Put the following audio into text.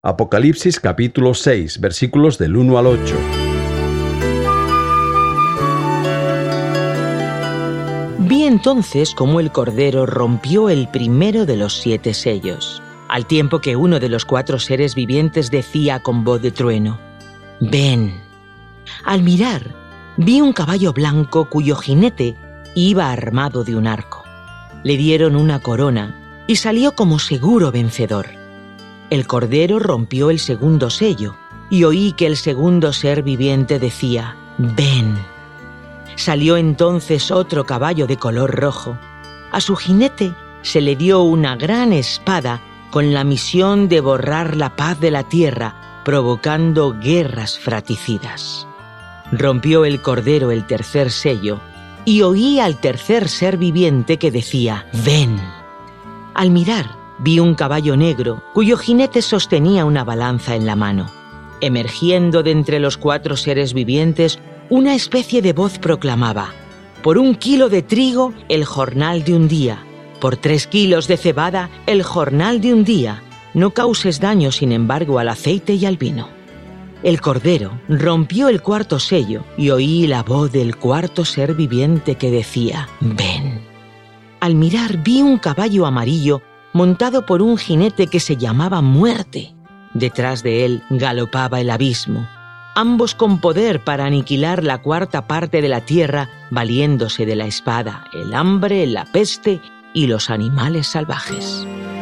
Apocalipsis capítulo 6, versículos del 1 al 8. Vi entonces cómo el Cordero rompió el primero de los 7 sellos, al tiempo que uno de los 4 seres vivientes decía con voz de trueno: «Ven». Al mirar, vi un caballo blanco cuyo jinete iba armado de un arco. Le dieron una corona y salió como seguro vencedor. El Cordero rompió el segundo sello y oí que el segundo ser viviente decía: «Ven». Salió entonces otro caballo de color rojo. A su jinete se le dio una gran espada con la misión de borrar la paz de la tierra, provocando guerras fratricidas. Rompió el Cordero el tercer sello y oí al tercer ser viviente que decía: «Ven». Al mirar, vi un caballo negro cuyo jinete sostenía una balanza en la mano. Emergiendo de entre los 4 seres vivientes, una especie de voz proclamaba: «Por 1 kilo de trigo, el jornal de un día. Por 3 kilos de cebada, el jornal de un día. No causes daño, sin embargo, al aceite y al vino». El Cordero rompió el 4.º sello y oí la voz del 4.º ser viviente que decía: «Ven». Al mirar, vi un caballo amarillo montado por un jinete que se llamaba Muerte. Detrás de él galopaba el abismo, ambos con poder para aniquilar la 4ª parte de la tierra, valiéndose de la espada, el hambre, la peste y los animales salvajes.